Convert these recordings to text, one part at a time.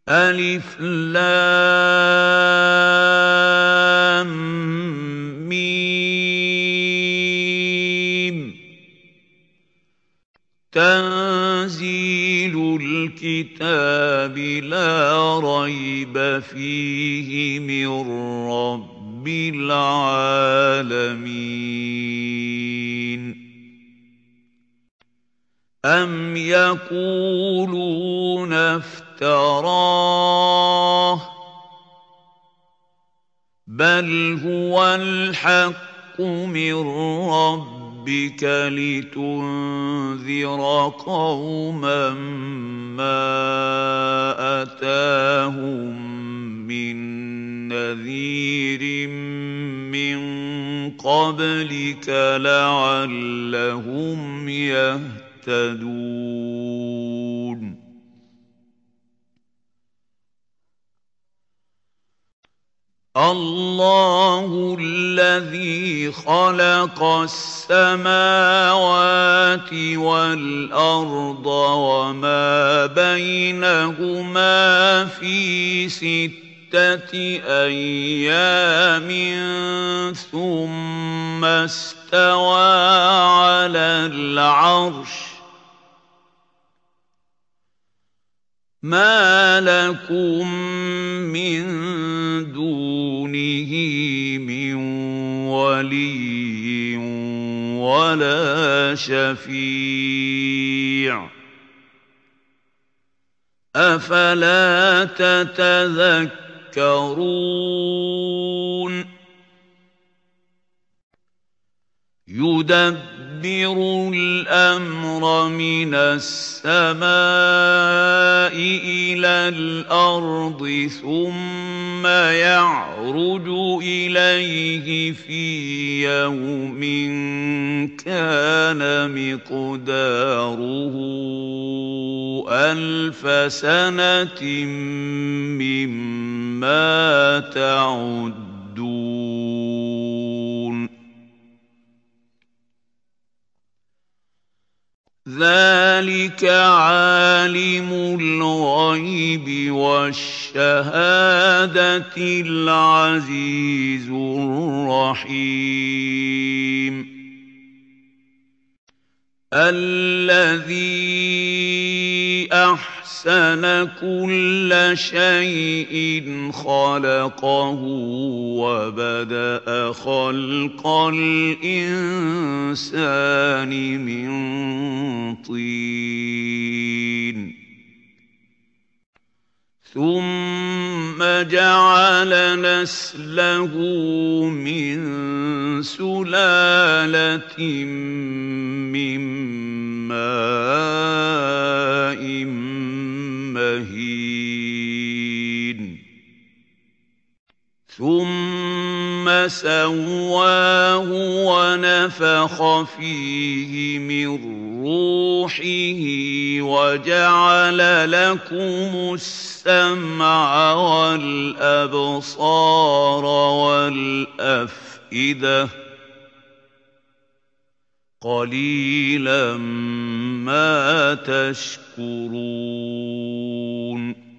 ألف لام ميم تنزيل الكتاب لا ريب فيه من رب العالمين أم يقولون افتراه بل هو الحق من ربك لتنذر قوما ما أتاهم من نذير من قبلك لعلهم يهتدون الله الذي خلق السماوات والأرض وما بينهما في 6 أيام ثم استوى على العرش ما لكم من دونه من ولي ولا شفيع أفلا تتذكرون يدبر الأمر من السماء إلى الأرض ثم يعرج إليه في يوم كان مقداره 1000 سنة مما تعدون ذلك عالم الغيب والشهادة العزيز الرحيم الذي أحسن كل شيء خلقه وبدأ خلق الإنسان من طين ثم جعل نسله من سلالة من ماء مهين ثم سواه ونفخ فيه من روحه وجعل لكم السمع والأبصار والأفئدة قليلا ما تشكرون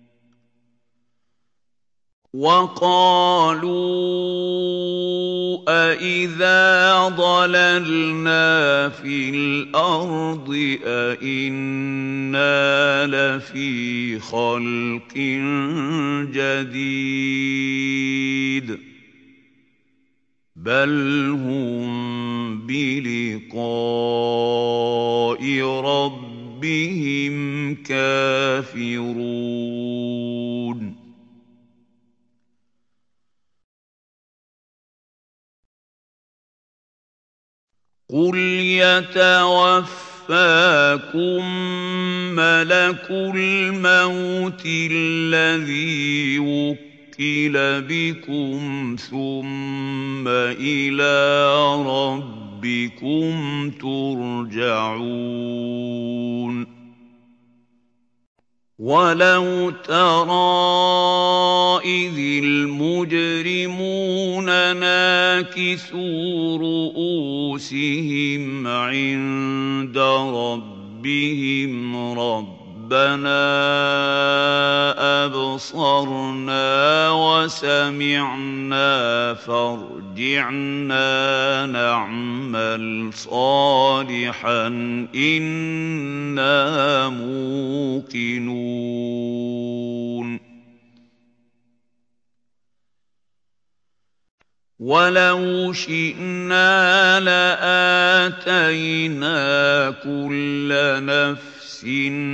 وقالوا أإذا ضللنا في الأرض أإنا لفي خلق جديد بل هم بلقاء ربهم كافرون قل يتوفاكم ملك الموت الذي وكل بكم ثم إلى ربكم ترجعون ولو ترى إذ المجرمون ناكثوا رؤوسهم عند ربهم ربنا أَبْصَرْنَا وَسَمِعْنَا فَارْجِعْنَا نَعْمَلْ صَالِحًا إِنَّا مُوقِنُونَ وَلَوْ شِئْنَا لَآتَيْنَا كُلَّ نَفْسٍ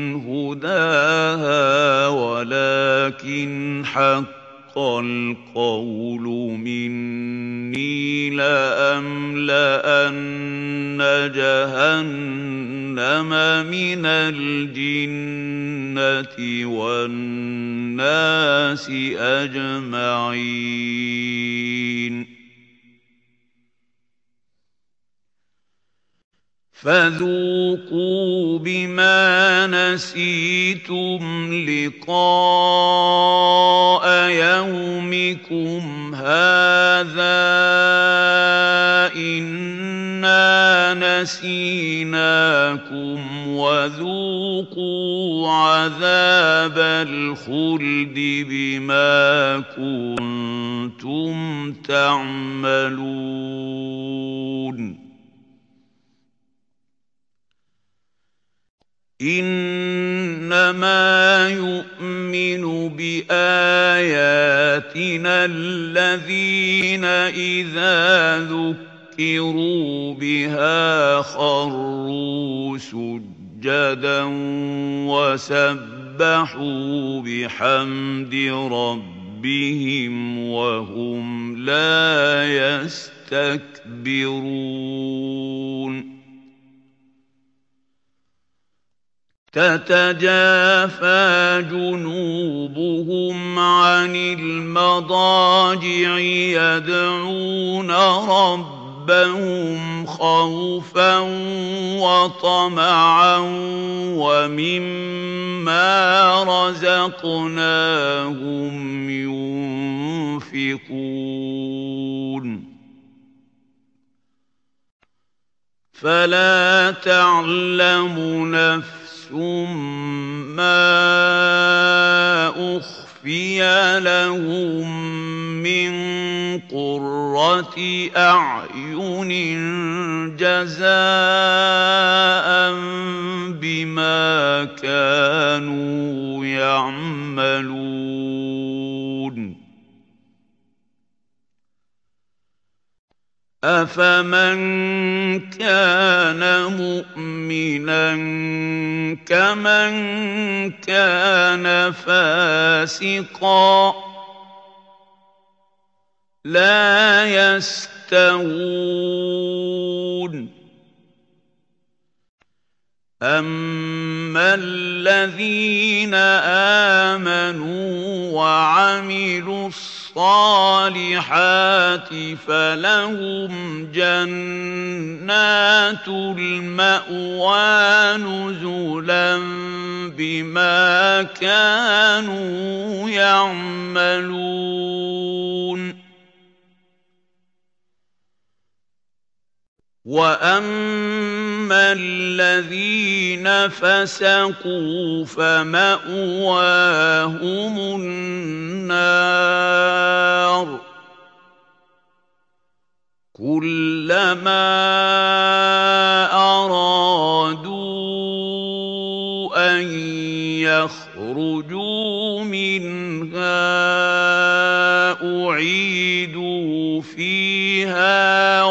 هُدَاهَا وَلَكِنْ حَقَّ الْقَوْلُ مِنِّي لَأَمْلَأَنَّ جَهَنَّمَ مِنَ الْجِنَّةِ وَالنَّاسِ أَجْمَعِينَ فَذُوقُوا بِمَا نَسِيتُمْ لِقَاءَ يَوْمِكُمْ هَٰذَا إِنَّا نَسِينَاكُمْ وَذُوقُوا عَذَابَ الْخُلْدِ بِمَا كُنتُمْ تَعْمَلُونَ إِنَّمَا يُؤْمِنُ بِآيَاتِنَا الَّذِينَ إِذَا ذُكِّرُوا بِهَا خَرُّوا سُجَّدًا وَسَبَّحُوا بِحَمْدِ رَبِّهِمْ وَهُمْ لَا يَسْتَكْبِرُونَ تَتَجَافَىٰ جُنُوبُهُمْ عَنِ الْمَضَاجِعِ يَدْعُونَ رَبَّهُمْ خَوْفًا وَطَمَعًا وَمِمَّا رَزَقْنَاهُمْ يُنفِقُونَ فَلَا تَعْلَمُ نَفْسٌ مَّا أُخْفِيَ لَهُم مِّن قُرَّةِ أَعْيُنٍ جَزَاءً بِمَا كَانُوا يَعْمَلُونَ أَفَمَن كَانَ مُؤْمِنًا كَمَن كَانَ فَاسِقًا ۚ لَّا يَسْتَوُونَ أَمَّا الَّذِينَ آمَنُوا وَعَمِلُوا الصَّالِحَاتِ فَلَهُمْ جَنَّاتُ الْمَأْوَىٰ نُزُلًا بِمَا كَانُوا يَعْمَلُونَ وَأَمَّا الَّذِينَ فَسَقُوا فَمَأْوَاهُمُ النَّارُ كُلَّمَا أَرَادُوا أَن يَخْرُجُوا مِنْهَا أُعِيدُوا فِيهَا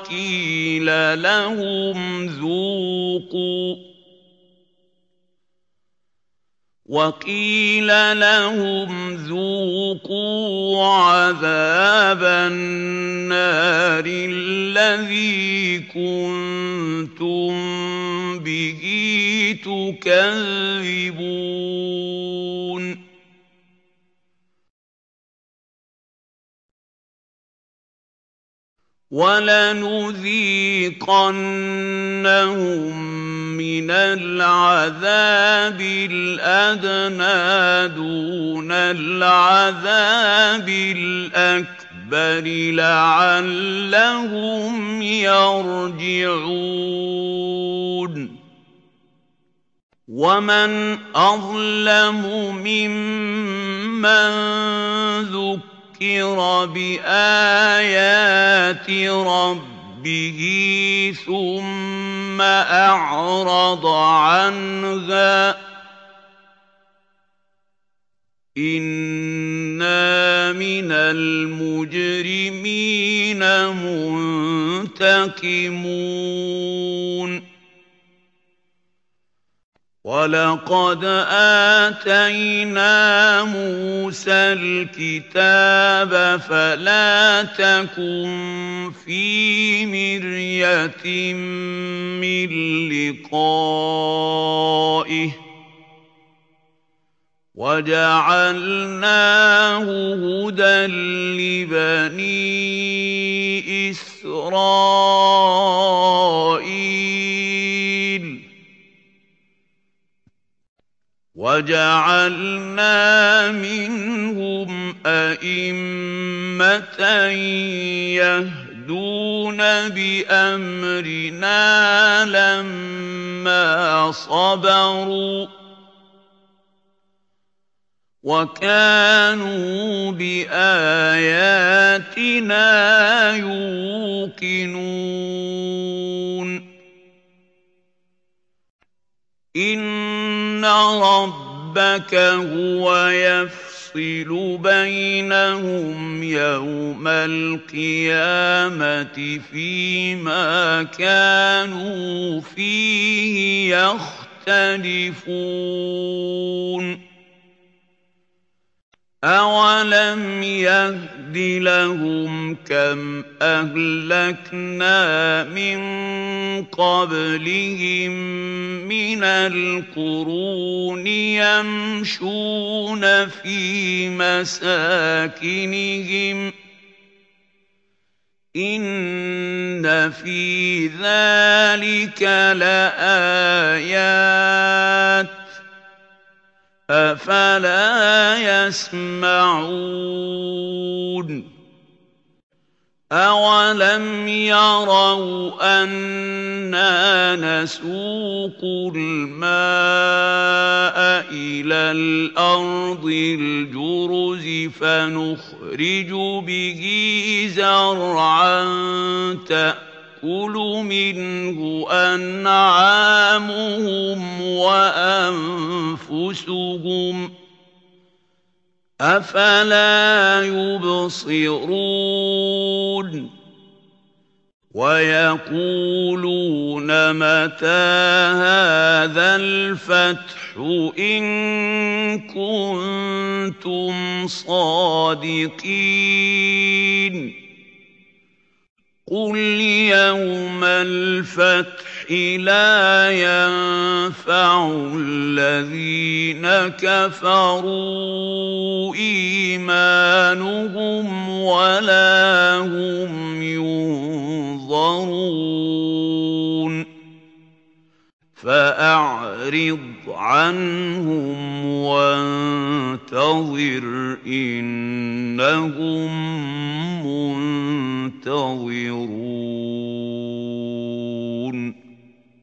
وَقِيلَ لَهُمْ ذُوقُوا عَذَابَ النَّارِ الَّذِي كُنتُم بِهِ تُكَذِّبُونَ وَلَنُذِيقَنَّهُم مِّنَ الْعَذَابِ الْأَدْنَىٰ دُونَ الْعَذَابِ الْأَكْبَرِ لَعَلَّهُمْ يَرْجِعُونَ وَمَنْ أَظْلَمُ مِمَّن من ذكر بآيات ربه ثم أعرض عنها إنا من المجرمين منتقمون ولقد آتينا موسى الكتاب فلا تكن في مرية من لقائه وجعلناه هدى لبني إسرائيل وجعلنا منهم أئمة يهدون بأمرنا لما صبروا وكانوا بآياتنا يوقنون إن ربك هو يفصل بينهم يوم القيامة فيما كانوا فيه يختلفون أَوَلَمْ يَهْدِ لَهُمْ كَمْ أَهْلَكْنَا مِنْ قَبْلِهِمْ مِنَ الْقُرُونِ يَمْشُونَ فِي مَسَاكِنِهِمْ إِنَّ فِي ذَلِكَ لَآيَاتٍ أَفَلَا يَسْمَعُونَ أَوَلَمْ يَرَوْا أَنَّا نَسُوقُ الْمَاءَ إِلَى الْأَرْضِ الْجُرُزِ فَنُخْرِجُ بِهِ زَرْعًا تَأْكُلُ مِنْهُ أَنْعَامُهُمْ وَأَنفُسُهُمْ ۖ أَفَلَا يُبْصِرُونَ وَيَقُولُونَ مَتَىٰ هَٰذَا الْفَتْحُ إِن كُنتُمْ صَادِقِينَ قُلْ يَوْمَ الْفَتْحِ لَا يَنفَعُ الَّذِينَ كَفَرُوا إِيمَانُهُمْ وَلَا هُمْ يُنظَرُونَ فَأَعْرِضْ عَنْهُمْ وَانتَظِرْ إِنَّهُم